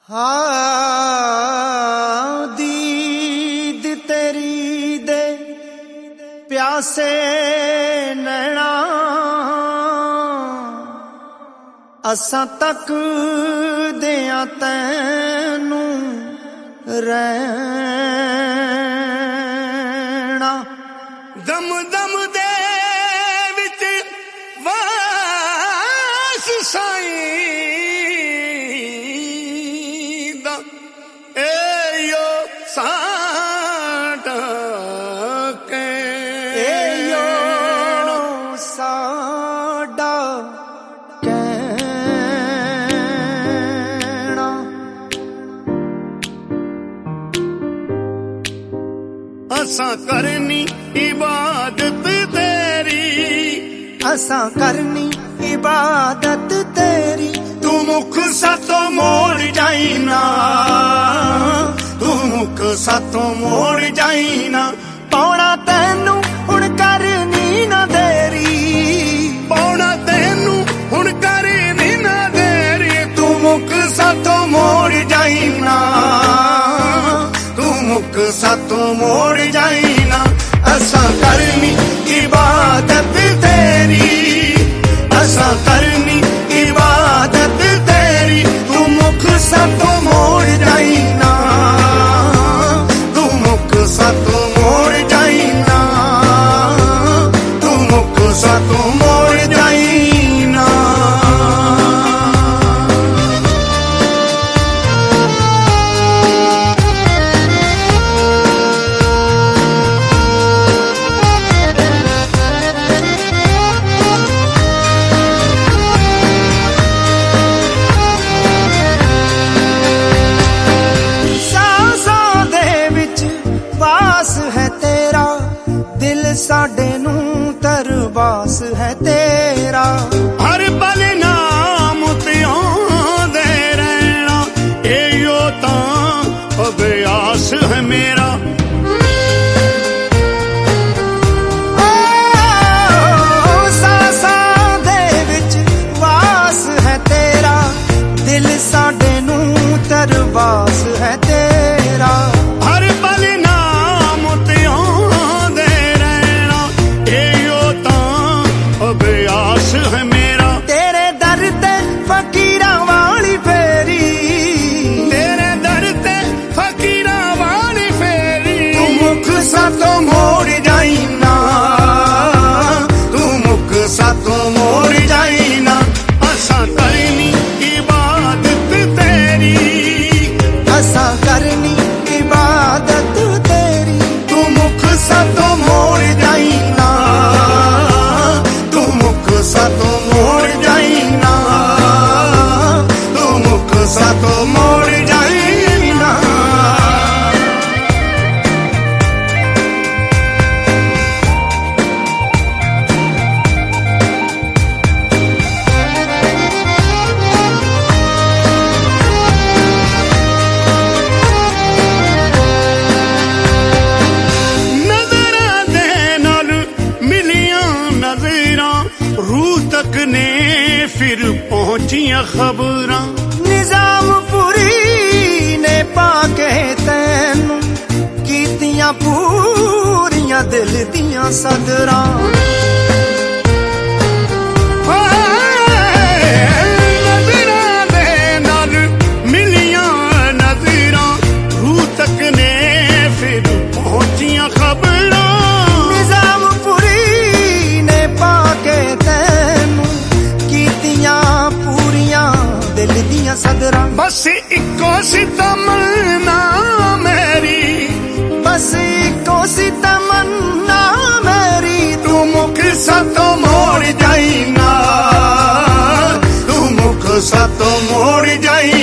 हाँ दीद तेरी दे प्यासे नैना असां तक दियां तैनू रहना दम दम दे विच वास साईं दा एयो साडा एयो साडा कहना असां करनी इबादत तेरी असां करनी इबादत तेरी तू मुख सातों मोड़ जाई ना तू मुख सातों मोड़ जाई ना पाउणा तैनू हुण करनी ना देरी पाउणा तैनू हुण करनी ना देरी तू मुख सातों मोड़ जाई ना तू मुख सातों मोड़ जाई ना असां करनी इबादत तेरी असां करनी इबादत तेरी तू मुख सातों मोड़ जाई ना तू मुख सातों मोड़ जाई ना तू मुख सातों मोड़ जाई ना साडे नू तरबास है तेरा हर पल नाम ते आंदे रहना एयो तां अभ्यास है मेरा सासां दे विच वास है तेरा दिल साडे नू तरबास है तेरा हर पल नाम ते आंदे अभ्यास है मेरा तेरे दर ते फकीरा वाली फेरी तेरे दर ते फकीरा वाली फेरी तू मुख सातों मोड़ जाई ना तू मुख सातों मोड़ जाई ना असां करनी इबादत तेरी असां करनी इबादत तेरी तू मुख सातों मोड़ जाई ना सातों मोड़ जाई ना तू मुख सातों मोड़ जाई ना नजरां दे नाल मिलियां नजरां रूह तक ने फिर पहुंचियां खबरां निजामपुरी ने पाके तैनू कीतियां पूरियां दिल दियां सदरां नजरां दे नाल मिलियां नजरां रूह तक ने फिर पहुंचियां खबरां सदरा बस इको सी तमन्ना मेरी बस इको सी तमन्ना मेरी तू मुख सातों मोड़ जाई ना तू मुख सातों मोड़ जाई